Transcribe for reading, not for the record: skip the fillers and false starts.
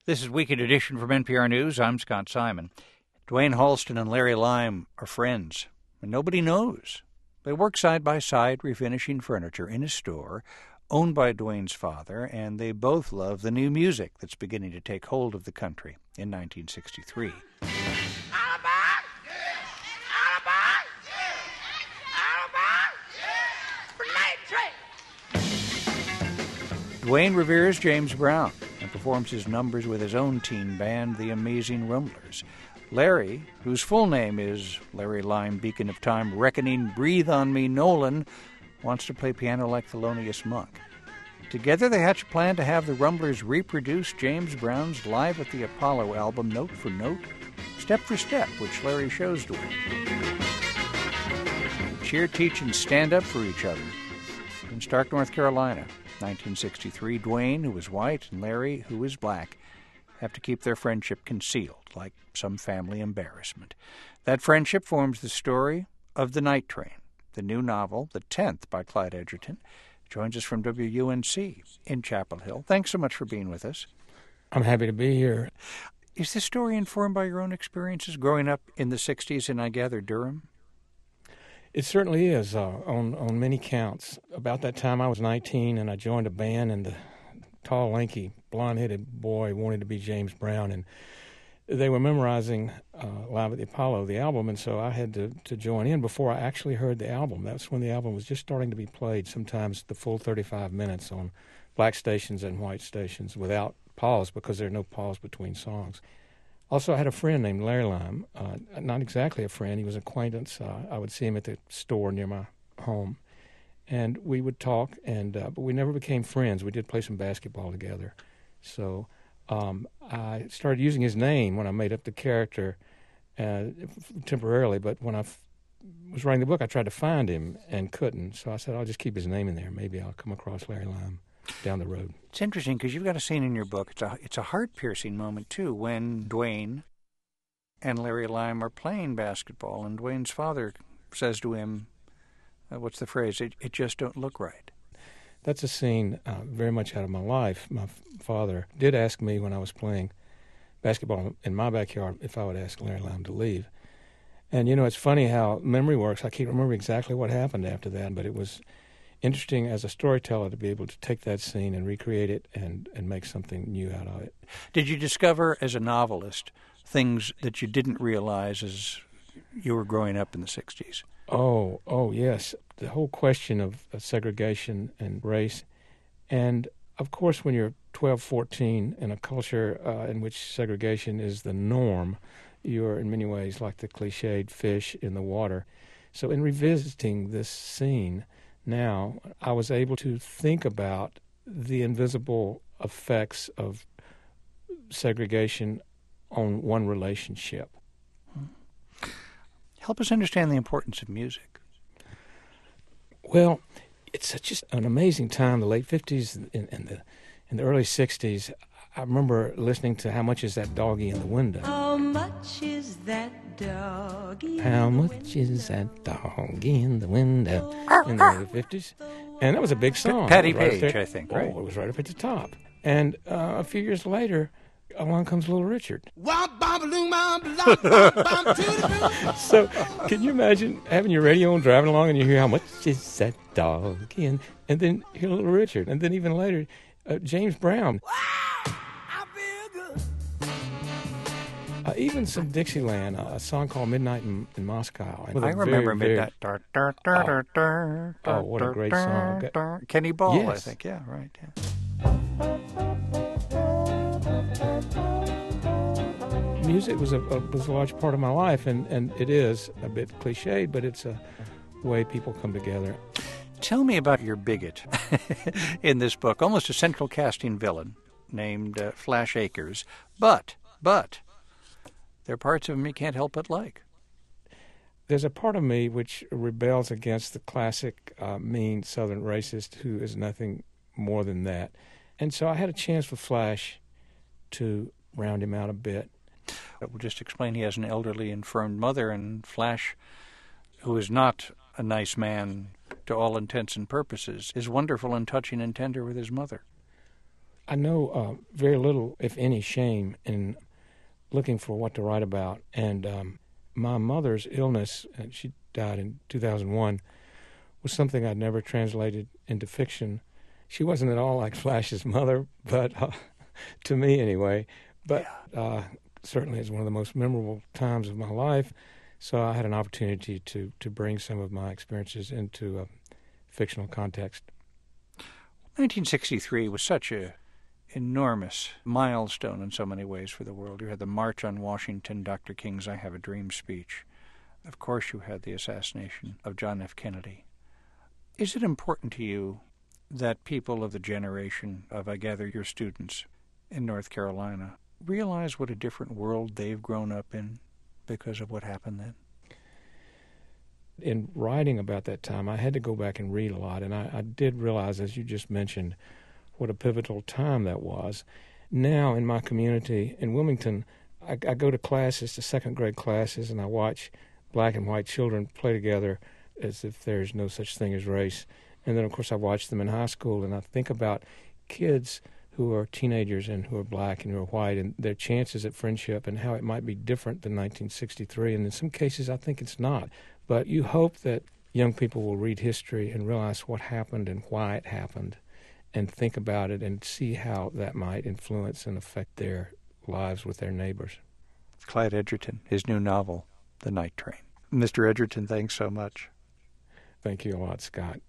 This is Weekend Edition from NPR News. I'm Scott Simon. Duane Halston and Larry Lime are friends, and nobody knows. They work side by side refinishing furniture in a store owned by Duane's father, and they both love the new music that's beginning to take hold of the country in 1963. Duane reveres James Brown and performs his numbers with his own teen band, the Amazing Rumblers. Larry, whose full name is Larry Lime, Beacon of Time, Reckoning, Breathe on Me, Nolan, wants to play piano like Thelonious Monk. Together they hatch a plan to have the Rumblers reproduce James Brown's Live at the Apollo album note for note, step for step, which Larry shows Duane. Cheer, teach, and stand up for each other. In Stark, North Carolina, 1963, Duane, who is white, and Larry, who is black, have to keep their friendship concealed, like some family embarrassment. That friendship forms the story of The Night Train, the new novel, The 10th, by Clyde Edgerton. Joins us from WUNC in Chapel Hill. Thanks so much for being with us. I'm happy to be here. Is this story informed by your own experiences growing up in the 60s in, I gather, Durham? It certainly is, on many counts. About that time, I was 19, and I joined a band, and the tall, lanky, blonde-headed boy wanted to be James Brown, and they were memorizing Live at the Apollo, the album, and so I had to join in before I actually heard the album. That's when the album was just starting to be played, sometimes the full 35 minutes on black stations and white stations without pause, because there are no pause between songs. Also, I had a friend named Larry Lime, not exactly a friend, he was an acquaintance. I would see him at the store near my home, and we would talk, but we never became friends. We did play some basketball together. So I started using his name when I made up the character temporarily, but when I was writing the book, I tried to find him and couldn't, so I said, I'll just keep his name in there. Maybe I'll come across Larry Lime down the road. It's interesting because you've got a scene in your book. It's a heart-piercing moment, too, when Duane and Larry Lime are playing basketball, and Duane's father says to him, what's the phrase? It just don't look right. That's a scene very much out of my life. My father did ask me when I was playing basketball in my backyard if I would ask Larry Lime to leave. And, it's funny how memory works. I can't remember exactly what happened after that, but it was interesting as a storyteller to be able to take that scene and recreate it and make something new out of it. Did you discover as a novelist things that you didn't realize as you were growing up in the 60s? Oh, yes. The whole question of segregation and race. And, of course, when you're 12, 14 in a culture in which segregation is the norm, you're in many ways like the cliched fish in the water. So in revisiting this scene now, I was able to think about the invisible effects of segregation on one relationship. Help us understand the importance of music. Well, it's just an amazing time, the late 50s and the early 60s. I remember listening to How Much Is That Doggy in the Window? How much is that doggy? How much is that doggy in the window? In the early 50s. And that was a big song. Patty Page, I think, right? Oh, it was right up at the top. And a few years later, along comes Little Richard. So, can you imagine having your radio on, driving along, and you hear How Much Is That Doggy? And then hear Little Richard. And then even later, James Brown. Even some Dixieland, a song called Midnight in Moscow. I remember Midnight. Oh, what a great song. Kenny Ball, yes. I think. Yeah, right. Yeah. Music was a large part of my life, and it is a bit cliched, but it's a way people come together. Tell me about your bigot in this book, almost a central casting villain named Flash Akers, but there are parts of him you can't help but like. There's a part of me which rebels against the classic mean Southern racist who is nothing more than that. And so I had a chance for Flash to round him out a bit. We'll just explain he has an elderly, infirm mother, and Flash, who is not a nice man to all intents and purposes, is wonderful and touching and tender with his mother. I know very little, if any, shame in looking for what to write about. And my mother's illness, and she died in 2001, was something I'd never translated into fiction. She wasn't at all like Flash's mother, but to me anyway. But certainly it's one of the most memorable times of my life. So I had an opportunity to bring some of my experiences into a fictional context. 1963 was such a enormous milestone in so many ways for the world. You had the March on Washington, Dr. King's I Have a Dream speech. Of course you had the assassination of John F. Kennedy. Is it important to you that people of the generation of, I gather, your students in North Carolina realize what a different world they've grown up in because of what happened then? In writing about that time, I had to go back and read a lot, and I did realize, as you just mentioned, what a pivotal time that was. Now, in my community in Wilmington, I go to classes, to second-grade classes, and I watch black and white children play together as if there's no such thing as race. And then, of course, I watch them in high school, and I think about kids who are teenagers and who are black and who are white and their chances at friendship and how it might be different than 1963. And in some cases, I think it's not. But you hope that young people will read history and realize what happened and why it happened and think about it and see how that might influence and affect their lives with their neighbors. Clyde Edgerton, his new novel, The Night Train. Mr. Edgerton, thanks so much. Thank you a lot, Scott.